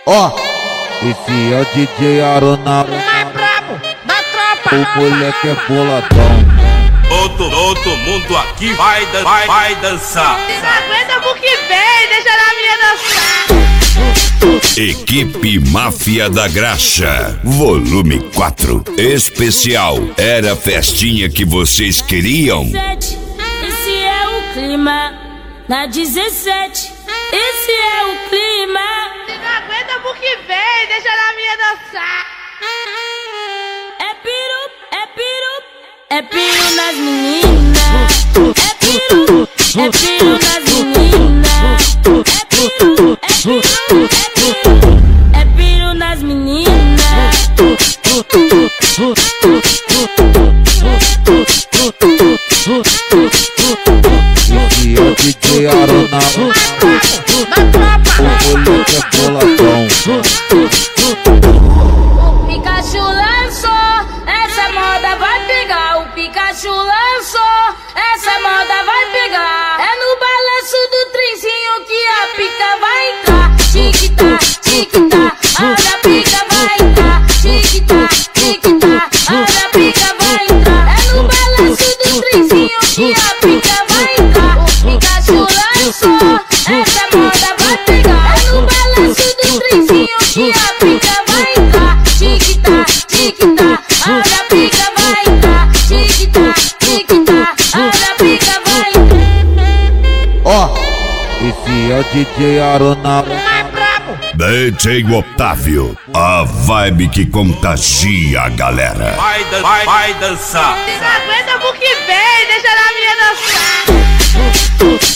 Ó, esse é o DJ Arona, É brabo da tropa. o moleque é boladão. Todo mundo aqui vai dançar. Se não aguenta pro que vem, deixa na minha dançar. Equipe Máfia da Graxa, volume 4. Especial, era a festinha que vocês queriam? Esse é o clima, na 17. Esse é o clima. Se não aguenta pro que vem, deixa na minha dançar. É piru, é piru, é piru nas meninas. É piru nas meninas. É piru, é piru, é piru nas meninas. Esse é o DJ Arona, o moleque é boladão. O Pikachu lançou, essa moda vai pegar. O Pikachu lançou, essa moda vai pegar. É no balanço do trenzinho que a pica vai entrar. Tic-tac, tic-tac, olha a pica vai entrar. Tic-tac, tic-tac, olha a pica vai entrar. É no balanço do trenzinho que a pica vai entrar. O Pikachu lançou, essa moda vai pegar. É no balanço do trenzinho que a pica vai entrar. Tic-tac, tic-tac, olha a pica vai entrar. Tic-tac, tic-tac, olha a pica vai entrar. Ó, esse é o DJ Arona, É brabo. DJ Otávio, a vibe que contagia a galera. Vai dançar. Se não aguenta pro que vem, deixa na minha dançar.